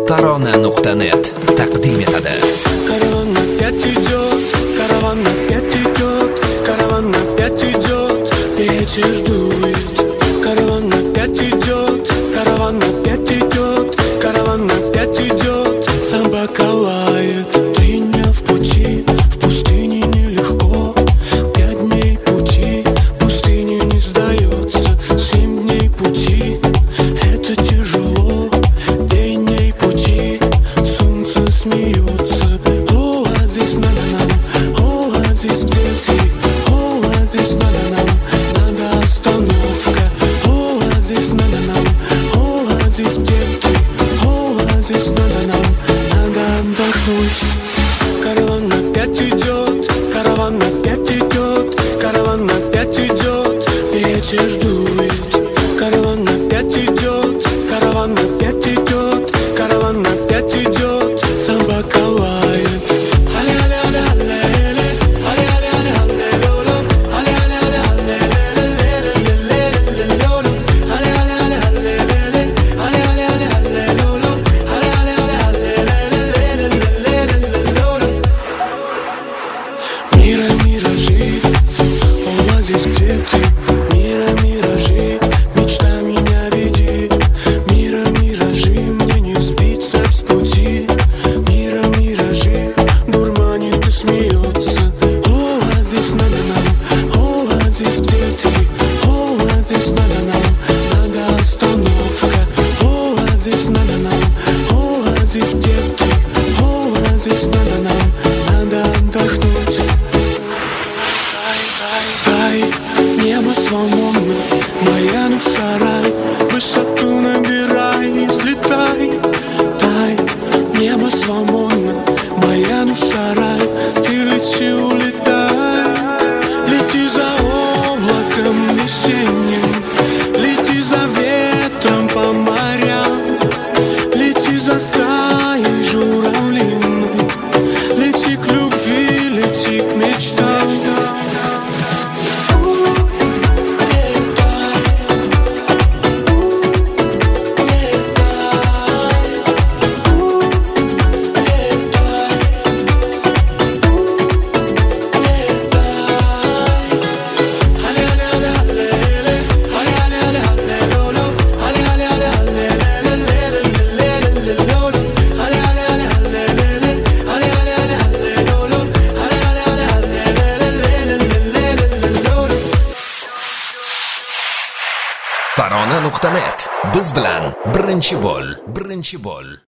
Tarona.net taqdim etadi. Караван опять идет, караван опять идет, караван опять идет, ветер дует. Караван опять идет, караван опять идет, караван опять идет, собака лает. 3 дня в пути, в пустыне нелегко, 5 дней пути, пустыня не сдается. 7 дней пути, это тяжело, дней пути, солнце смеется. Оазис надо нам, оазис где ты? Оазис надо нам, надо остановка. Оазис надо нам, оазис где ты? Оазис надо нам, надо отдохнуть. Караван опять идет, караван опять идет, караван опять идет, ветер дует. Караван опять идет, караван опять идет, караван опять идет, собака лает. Миражи, оазис где ты? Миражи, мечта меня веди. Миражи, мне не сбиться с пути. Миражи, дурманит и смеется. Оазис надо нам, оазис где ты? Оазис надо нам, надо остановка. Оазис надо нам, оазис где ты? Оазис надо нам, надо отдохнуть. Дай, небо свободно, моя душа рай, высоту набирай, взлетай. Дай, небо свободно, моя душа рай, ты лети, улетай. Лети за облаком весенним, лети за ветром по морям, лети за стаей журавлиной, лети к любви, лети к мечтам. Tarona.net biz bilan birinchi bo'l.